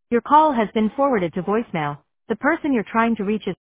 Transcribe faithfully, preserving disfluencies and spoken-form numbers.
Your call has been forwarded to voicemail. The person you're trying to reach is